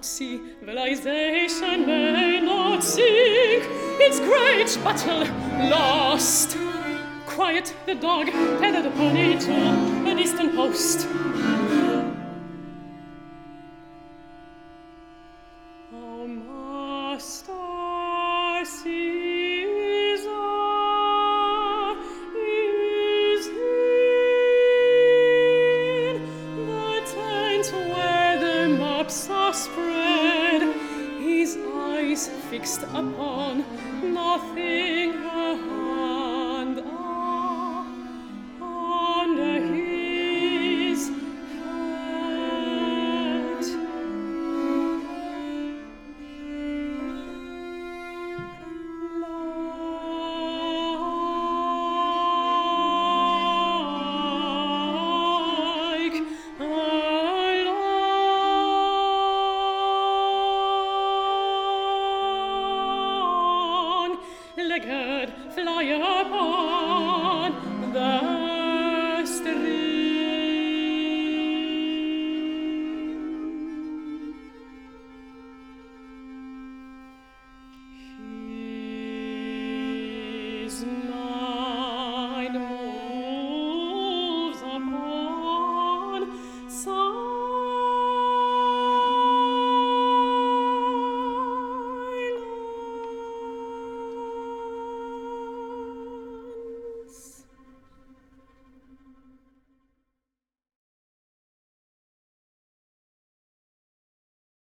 civilization may not sink, its great battle lost. Quiet the dog, tether the pony to a distant post. Oh, Master Caesar is in the tent where the maps are spread, his eyes fixed upon nothing